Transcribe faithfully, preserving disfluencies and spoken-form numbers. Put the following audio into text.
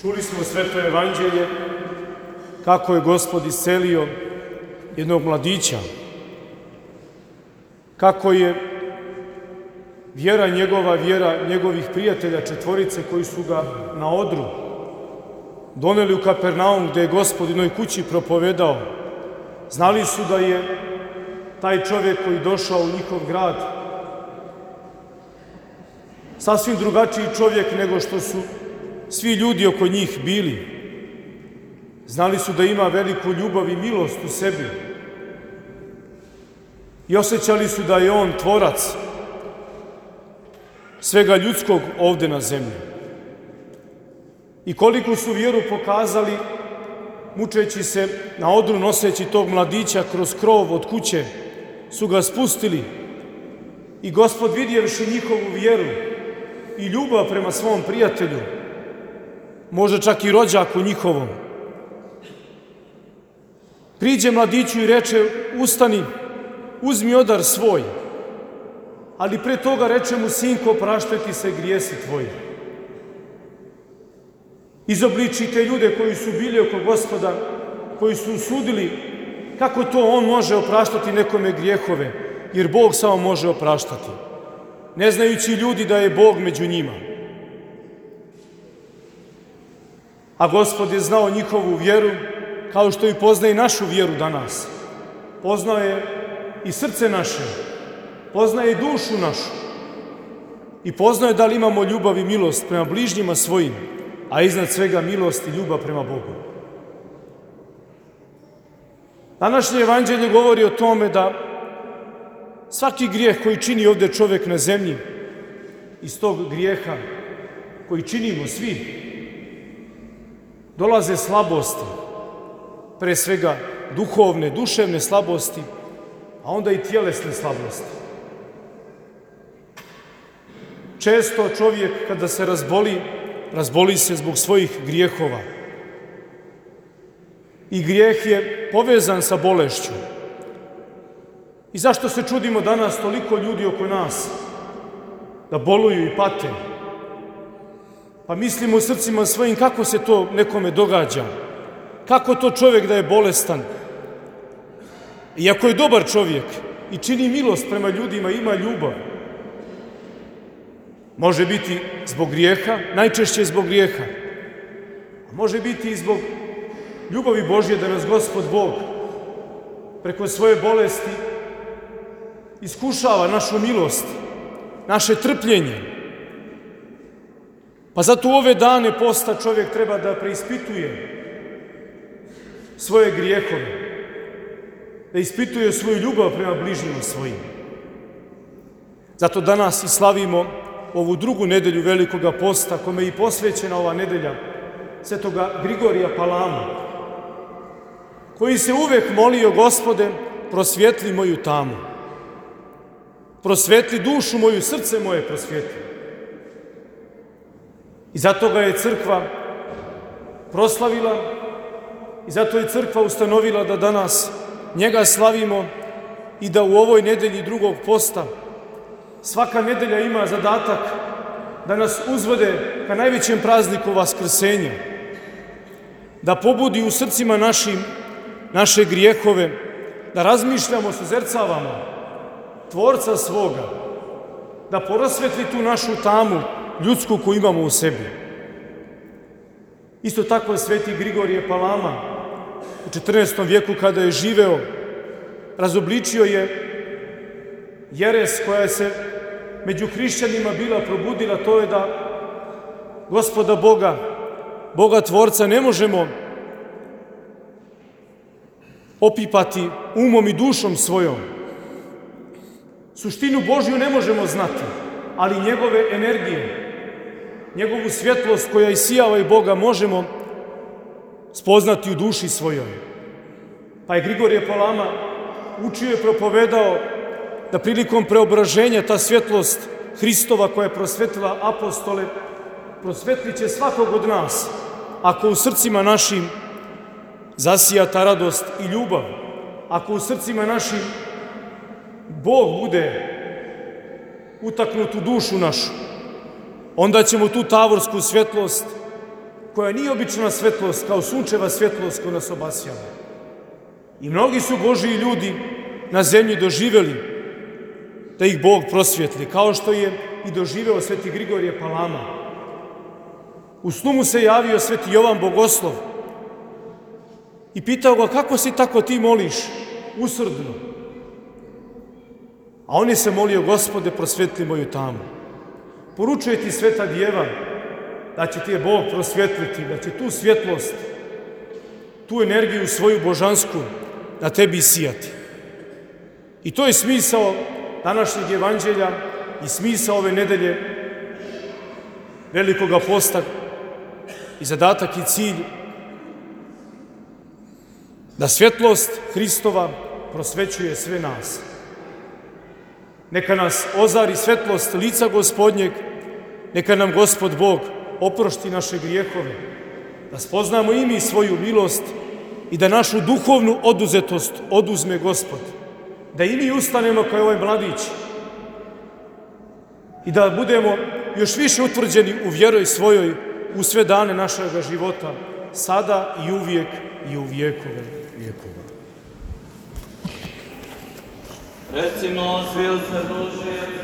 Čuli smo Sveto evanđelje kako je Gospod iscelio jednog mladića, kako je vjera njegova, vjera njegovih prijatelja četvorice koji su ga na odru doneli u Kapernaum gde je Gospod jednoj kući propovedao. Znali su da je taj čovjek koji došao u njihov grad sasvim drugačiji čovjek nego što su svi ljudi oko njih bili. Znali su da ima veliku ljubav i milost u sebi i osjećali su da je on tvorac svega ljudskog ovde na zemlji. I koliko su vjeru pokazali, mučeći se na odru, noseći tog mladića kroz krov od kuće, su ga spustili i Gospod, vidjevši njihovu vjeru i ljubav prema svom prijatelju, možda čak i rođaku njihovom, priđe mladiću i reče: ustani, uzmi odar svoj, ali pre toga reče mu: sinko, opraštaju ti se grijesi tvoji. Izobliči te ljude koji su bili oko Gospoda, koji su sudili kako to on može opraštati nekome grijehove, jer Bog samo može opraštati, ne znajući ljudi da je Bog među njima. A Gospod je znao njihovu vjeru, kao što i poznaje i našu vjeru danas. Poznao je i srce naše, poznaje i dušu našu i poznao je da li imamo ljubav i milost prema bližnjima svojim, a iznad svega milost i ljubav prema Bogu. Današnje evanđelje govori o tome da svaki grijeh koji čini ovde čovjek na zemlji, iz tog grijeha koji činimo svi, dolaze slabosti, pre svega duhovne, duševne slabosti, a onda i tjelesne slabosti. Često čovjek kada se razboli, razboli se zbog svojih grijehova. I grijeh je povezan sa bolešću. I zašto se čudimo danas toliko ljudi oko nas da boluju i pate? Pa mislimo u srcima svojim kako se to nekome događa, kako to čovjek da je bolestan. Iako je dobar čovjek i čini milost prema ljudima, ima ljubav, može biti zbog grijeha, najčešće zbog grijeha, a može biti i zbog ljubavi Božje da nas Gospod Bog preko svoje bolesti iskušava našu milost, naše trpljenje. Pa zato u ove dane posta čovjek treba da preispituje svoje grijehove, da ispituje svoju ljubav prema bližnjima svojim. Zato danas i slavimo ovu drugu nedelju Velikoga posta, kome je i posvećena ova nedelja Svetoga Grigorija Palama, koji se uvek molio: Gospode, prosvjetli moju tamu, prosvjetli dušu moju, srce moje prosvjetli. I zato ga je crkva proslavila i zato je crkva ustanovila da danas njega slavimo i da u ovoj nedelji drugog posta svaka nedelja ima zadatak da nas uzvode ka najvećem prazniku Vaskrsenja, da pobudi u srcima našim naše grijehove, da razmišljamo, suzercavamo Tvorca svoga, da porasvetli tu našu tamu ljudsku koju imamo u sebi. Isto tako sveti Grigorije Palama u četrnaestom vijeku kada je živeo, razobličio je jeres koja se među hrišćanima bila probudila, to je da Gospoda Boga, Boga Tvorca, ne možemo opipati umom i dušom svojom. Suštinu Božju ne možemo znati, ali njegove energije, njegovu svjetlost koja isijava i Boga možemo spoznati u duši svojoj. Pa je Grigorije Palama učio i propovedao da prilikom preobraženja ta svjetlost Hristova koja je prosvetila apostole, prosvetlit će svakog od nas ako u srcima našim zasija ta radost i ljubav, ako u srcima našim Bog bude utaknut u dušu našu, onda ćemo tu tavorsku svjetlost koja nije obična svetlost, kao sunčeva svjetlost koja nas obasjava. I mnogi su Božiji ljudi na zemlji doživjeli da ih Bog prosvjetli, kao što je i doživeo sveti Grigorije Palama. U snu mu se javio sveti Jovan Bogoslov i pitao ga, kako si tako ti moliš usrdno? A on je se molio, Gospode, prosvjetli moju tamu. Poručuje ti sveta djeva da će ti je Bog prosvjetliti, da će tu svjetlost, tu energiju svoju božansku na tebi sijati. I to je smisao današnjeg evanđelja i smisao ove nedelje Velikoga posta i zadatak i cilj da svjetlost Hristova prosvećuje sve nas. Neka nas ozari svjetlost lica Gospodnjeg, neka nam Gospod Bog oprošti naše grijehove, da spoznamo i mi svoju milost i da našu duhovnu oduzetost oduzme Gospod, da i mi ustanemo kao ovaj mladić i da budemo još više utvrđeni u vjeroj svojoj u sve dane našega života, sada i uvijek i u vijekove vijekova. Recimo, svil se duši,